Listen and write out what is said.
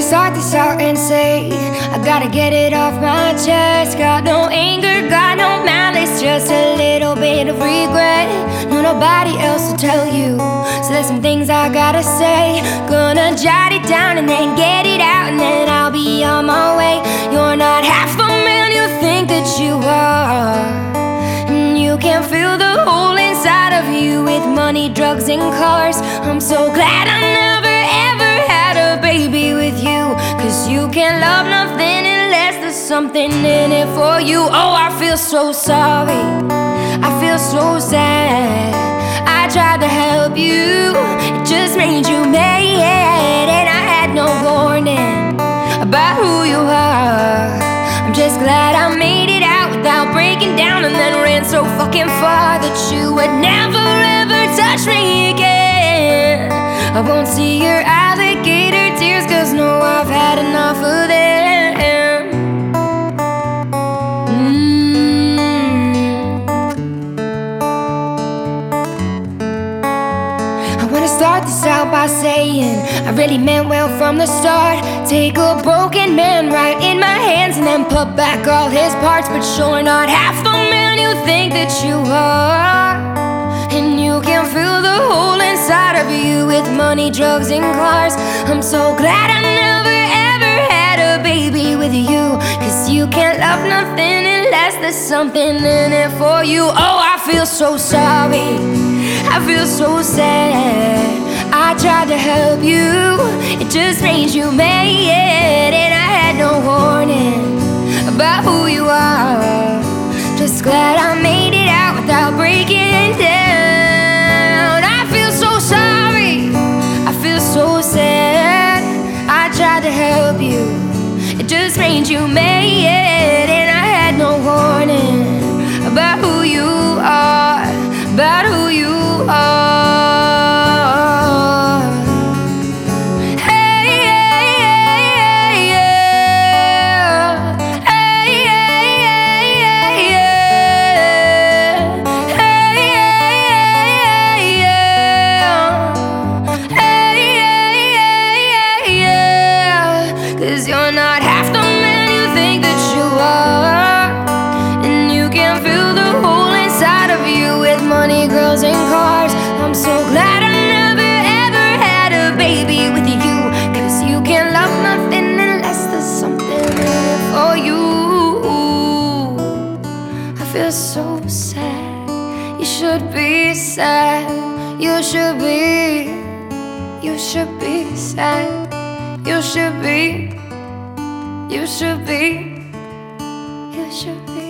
start this out and say I gotta get it off my chest. Got no anger, got no malice, just a little bit of regret. No, nobody else will tell you, so there's some things I gotta say. Gonna jot it down and then get it out, and then I'll be on my way. You're not half the man you think that you are, and you can fill the hole inside of you with money, drugs, and cars. I'm so glad I never ever had a baby with you, 'cause you can't love nothing unless there's something in it for you. Oh, I feel so sorry, I feel so sad. I tried to help you, it just made you mad, and I had no warning about who you are. I'm just glad I made it out without breaking down, and then ran so fucking far that you would never ever touch me again. I won't see your alligator tears, 'cause no, I've had enough of them. I wanna start this out by saying I really meant well from the start. Take a broken man right in my hands and then put back all his parts. But you're not half the man you think that you are, and you can fill the hole inside of you with money, drugs, and cars. I'm so glad I never ever had a baby with you, 'cause you can't love nothing unless there's something in it for you. Oh, I feel so sorry, I feel so sad. I tried to help you, it just made you mad, and I had no warning about who you are. Just glad I made it out without breaking down. I feel so sorry, I feel so sad. I tried to help you, it just made you mad, and I had no warning about who you are, about who you are. Cause you're not half the man you think that you are, and you can fill the hole inside of you with money, girls, and cars. I'm so glad I never ever had a baby with you, 'cause you can't love nothing unless there's something in it for you. I feel so sad, you should be sad. You should be sad. You should be